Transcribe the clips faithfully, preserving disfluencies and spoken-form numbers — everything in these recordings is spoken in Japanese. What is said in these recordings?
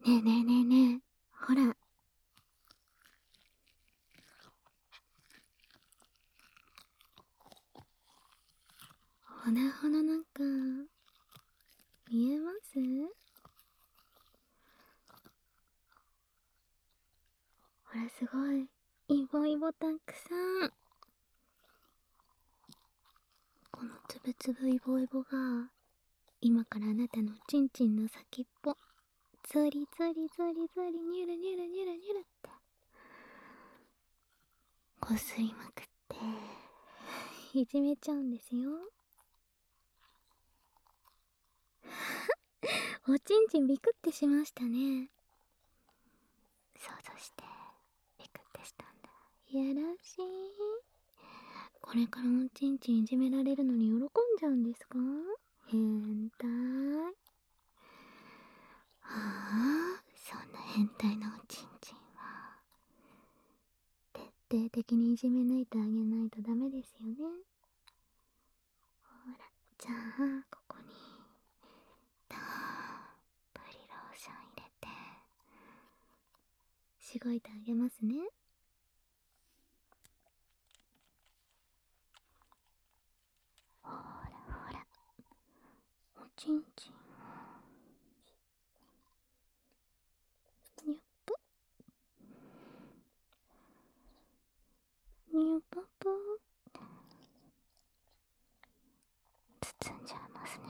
ねえねえねえねえ、ほら。ほなほななんか、見えます？ほらすごい、イボイボたくさん。このつぶつぶイボイボが、今からあなたのチンチンの先っぽ、ゾリゾリゾリゾリニュルニュルニュルニュルって、こすりまくって、いじめちゃうんですよ。おちんちんビクってしましたね。想像してビクってしたんだ。やらしい。これからおちんちんいじめられるのに喜んじゃうんですか？変態。はあ、そんな変態なおちんちんは徹底的にいじめ抜いてあげないとダメですよね。ほら、じゃあここにたっぷりローション入れてしごいてあげますね。ほらほら、おちんちんにゅっぽにゅっぽぽ、包んじゃいますね。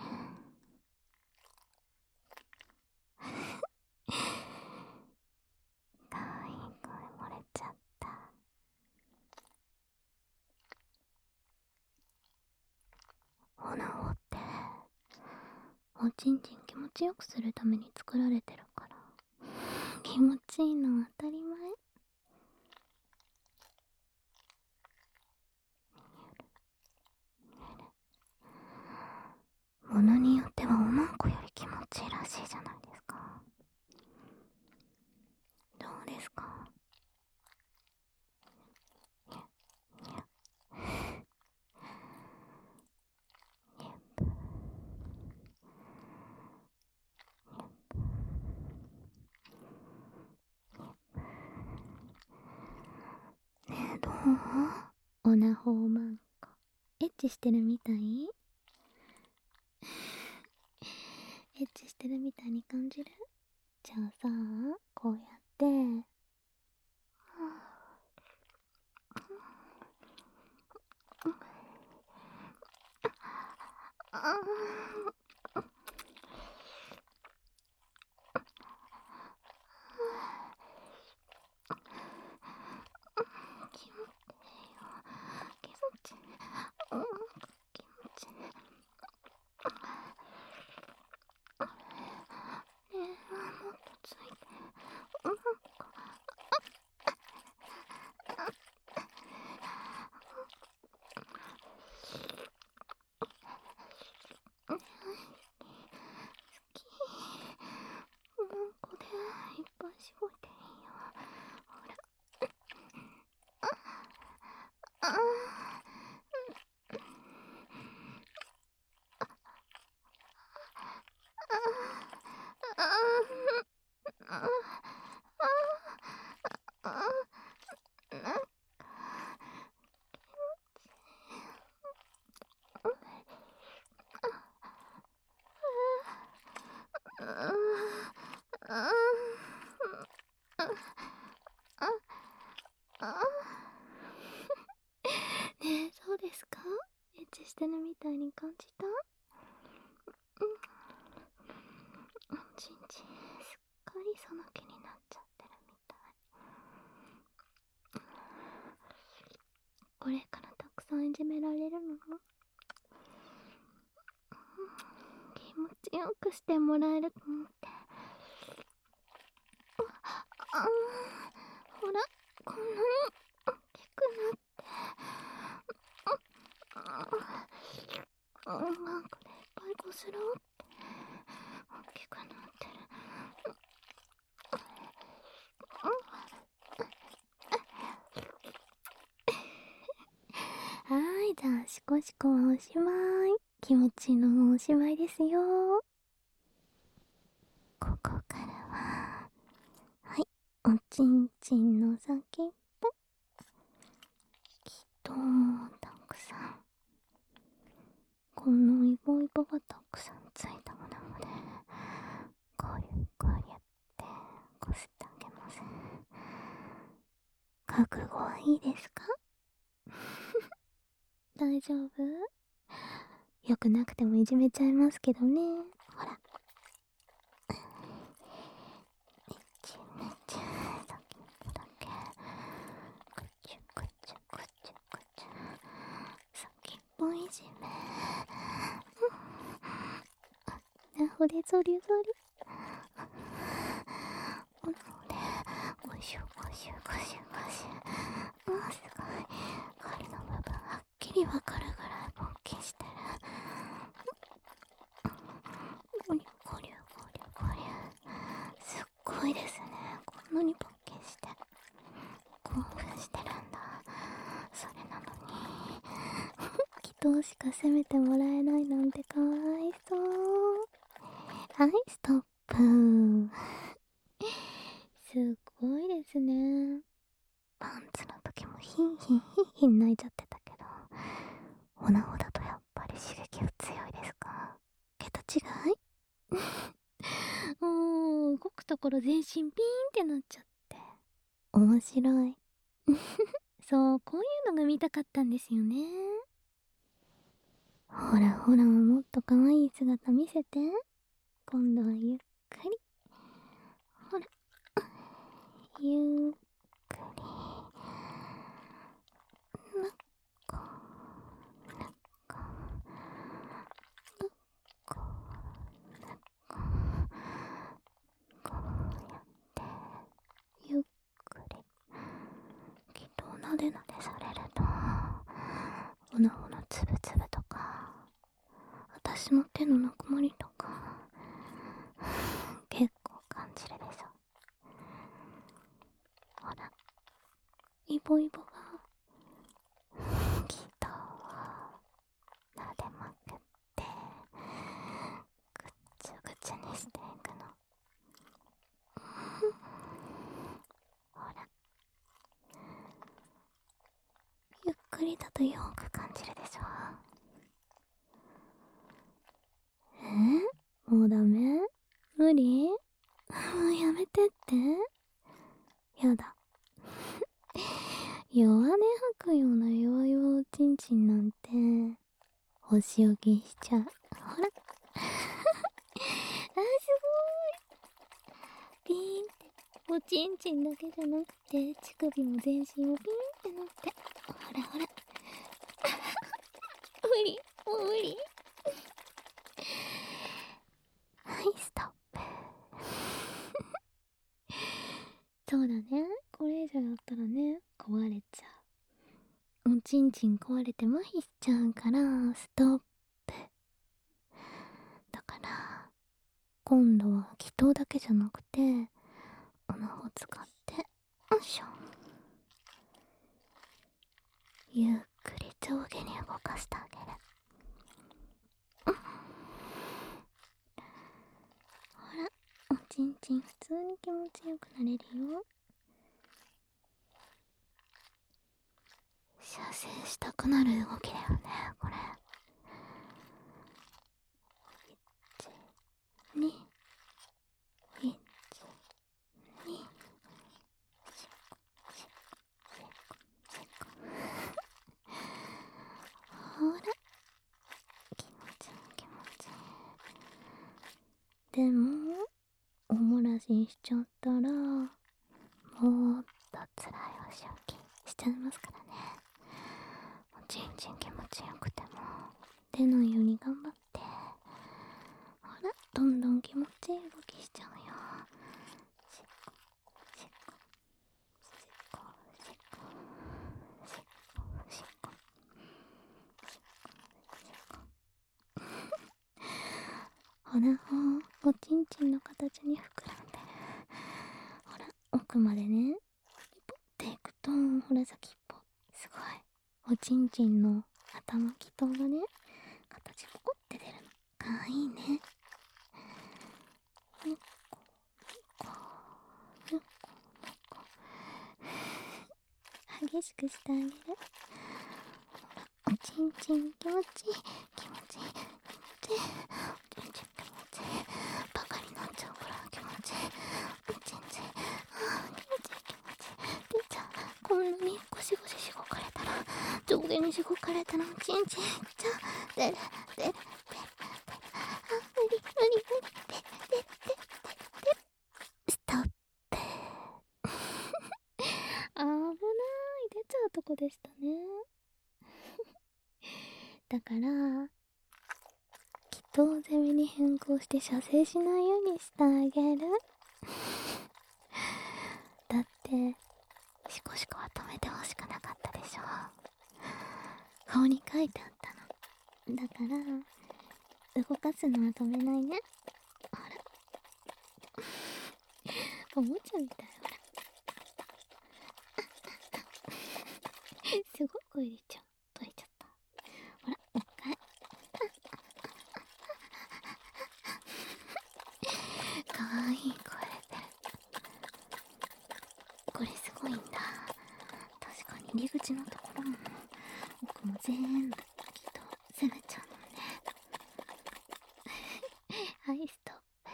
かわいい声漏れちゃった。オナホっておちんちん気持ちよくするために作られてるから気持ちいいのは当たり前。ものによってはおまんこより気持ちいいらしいじゃないですか。どうですか？にゃにゃにゃぷにゃぷ。ねえどう？オナホーマンコエッチしてるみたい？エッチしてるみたいに感じる？じゃあさ、こうやってあー気持ちいいよ。気持ちいい。うん、気持ちいい。ねえ、もっとついて。うん、好き。うんこでいっぱいしごいていいよ。ほら。ああ。ねえ、そうですか？エッチしてるみたいに感じた？うん。おちんちんすっかりその気になっちゃってるみたい。これからたくさんいじめられるの？気持ちよくしてもらえると思って。ああ、ほら、こんなに大きくなって。うん、なんかでいっぱいこすろうって大きくなってる。はーい、じゃあシコシコはおしまい。気持ちいいのもおしまいですよ。ここからはちんちんの先っぽ、きっとたくさん、このイボイボがたくさんついたもので、こりゅこりゅってこすってあげます。覚悟はいいですか？大丈夫？よくなくてもいじめちゃいますけどね。ほら。ねちねち、先っぽだけ。くちゅくちゅくちゅくちゅ。先っぽいじめ。あ、ほれぞりぞり。ほらほれ。ごしゅごしゅごしゅごしゅ。あ、すごい。狩りの部分はっきりわかるぐらい勃起してる。ゴリュゴリュゴリュゴリュ。すっごいですね。こんなに勃起して興奮してるんだ。それなのに祈祷しか責めてもらえないなんてかわいそう。はい、ストップ。すごいですね。パンツの時もヒンヒンヒンヒン泣いちゃってたけど、オナホだとやっぱり刺激は強いですか？桁違い？もう動くところ全身ピーンってなっちゃって面白い。そう、こういうのが見たかったんですよね。ほらほら、もっと可愛い姿見せて。今度はゆっくり。ほら、ゆっくり。なっこなっこなっこなっこ、こうやってゆっくりきっとなでなでされると、おなほのつぶつぶとか私の手のぬくもりとか結構感じるでしょ。ほら、イボイボがきっとなでまくってぐっちゃぐちゃにしていくの。ほら、ゆっくりだとよく感じるでしょ。え？もうダメ？無理？もうやめてって。やだ。弱音吐くような弱々おちんちんなんてお仕置きしちゃう。ほら。あ、すごい。ピーンっておちんちんだけじゃなくて乳首も全身をピーンってなって、ほらほら。無理、もう無理。はい、ストップ。そうだね、これ以上やったらね壊れちゃう。おちんちん壊れて麻痺しちゃうからストップ。だから今度は気筒だけじゃなくておなほ使ってよいしょ、ゆっくり上下に動かしてあげる。うん、ほら、おちんちん普通に気持ちよくなれるよ。射精したくなる動きだよねこれ。いちにいちにほら、気持ちいい気持ちいい。でもおもらししちゃったらもっと辛いお仕置きしちゃいますからね。おちんちん気持ちよくても出ないように頑張って。ほら、どんどん気持ちいい動きしちゃうよ。しっこしっこしっこしっこしっこしっこしっこ。ほら、おちんちんの形に膨らんでる。ほら、奥までねポッていくと、ほら先っぽすごいおちんちんの頭きとがね形ポコって出るの。かわいいね。にっこにっこにっこにっこ激しくしてあげる。おちんちん気持ちいい気持ちいい気持ちいい。おちんちん気持ちいい。バカになっちゃうから気持ちいい。おちんちん、あー気持ちいい気持ちいい。でちゃん、こんなにゴシゴシしごかれたら、上下にしごかれたらおちんちんちゃん出る出る出る出る。あ、無理無理無理。でででででストップ。危ない、出ちゃうとこでしたね。だから祈祷攻めに変更して射精しないようにしてあげる。だってシコシコは止めてほしくなかったでしょ。顔に書いてあったの。だから動かすのは止めないね。ほらおもちゃみたい。ほらすごい声出ちゃう。取れちゃった。ほらもう一回。かわいい声で。これすごいんだ。確かに入り口のところも奥も全部きっと攻めちゃうもんね。はいストッ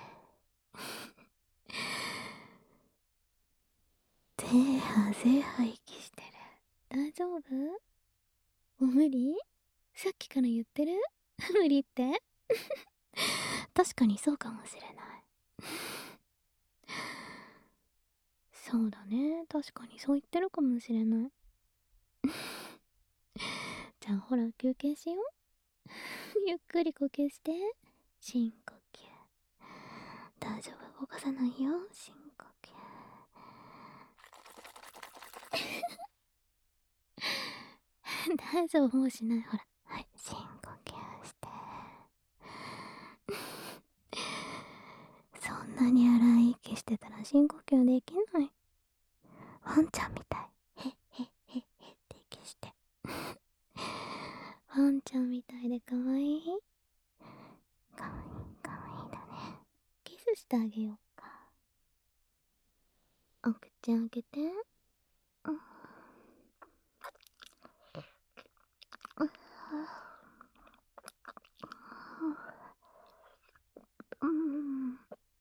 プ。ぜはぜは息してる。大丈夫？もう無理？さっきから言ってる？無理って確かにそうかもしれない。そうだね、確かにそう言ってるかもしれない。じゃあほら休憩しよう。ゆっくり呼吸して。深呼吸。大丈夫、動かさないよ。深呼吸。大丈夫、もうしない。ほらはい、深呼吸して。そんなに荒い息してたら深呼吸できない。ワンちゃんみたい。へっへっへっへって息して。ワンちゃんみたいでかわいい。かわいいかわいいだね。キスしてあげようか。お口開けて。うん。うん。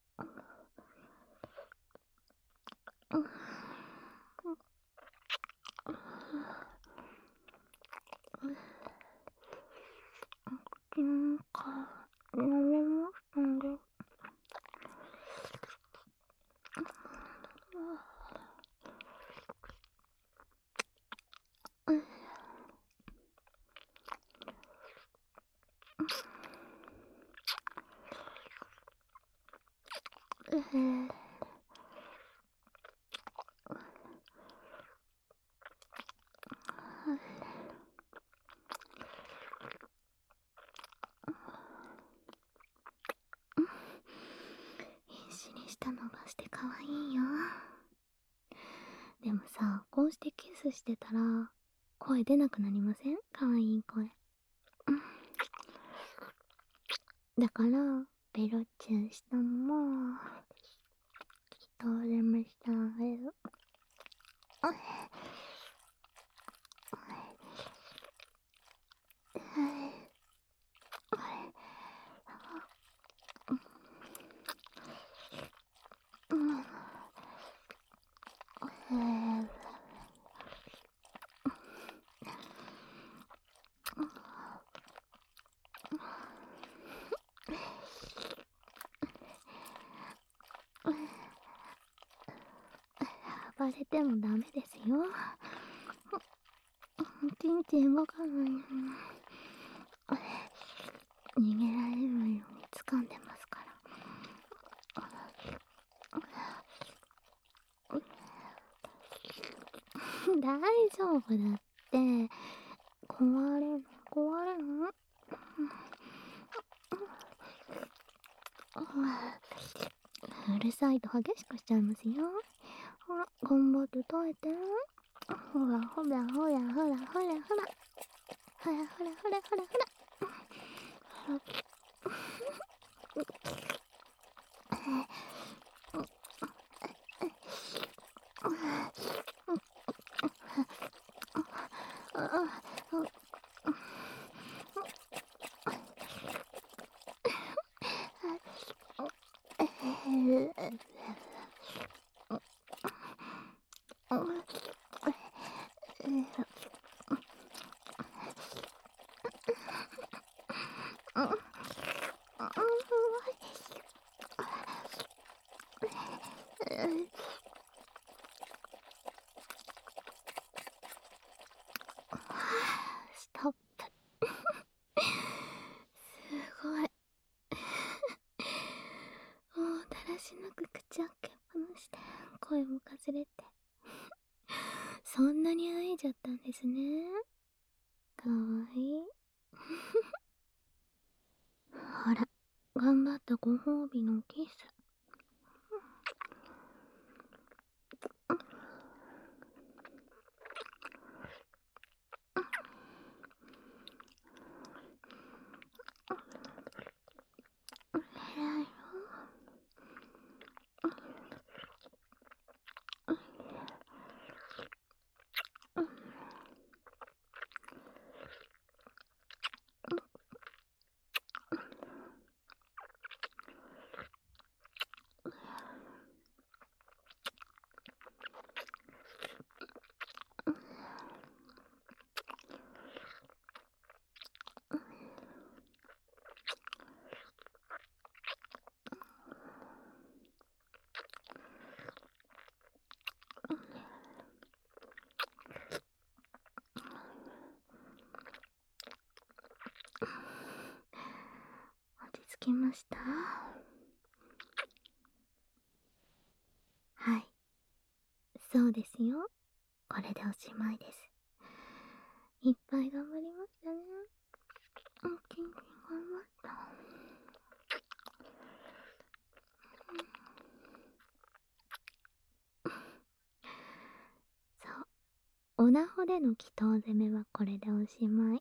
なんか飲めましたね。必死に舌伸ばしてかわいいよ。でもさ、こうしてキスしてたら声出なくなりません？かわいい声。だからベロチューしたのもきっとでもしてあげる。暴れてもダメですよ。ちんちん動かないの。逃げられるように掴んでますから。大丈夫だって。壊れる壊れる。うるさいと激しくしちゃいますよ。ほら頑張って耐えて。ほらほらほらほらほらほらほらほらほらほらほらほらストップ。すごい。もうだらしなく口開けっぱなして声もかすれてそんなに会えちゃったんですね。かわいい。ほら、頑張ったご褒美のキス。偉いよ。落ち着きました？はい、そうですよ。これでおしまいです。いっぱい頑張りましたね。うん、キンキン頑張った。そう、オナホでの祈祷攻めはこれでおしまい。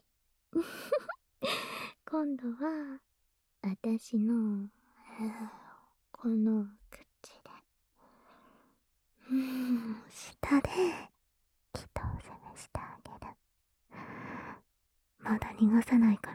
今度は私のこの口で、うーん、舌で祈祷攻めしてあげる。まだ逃がさないか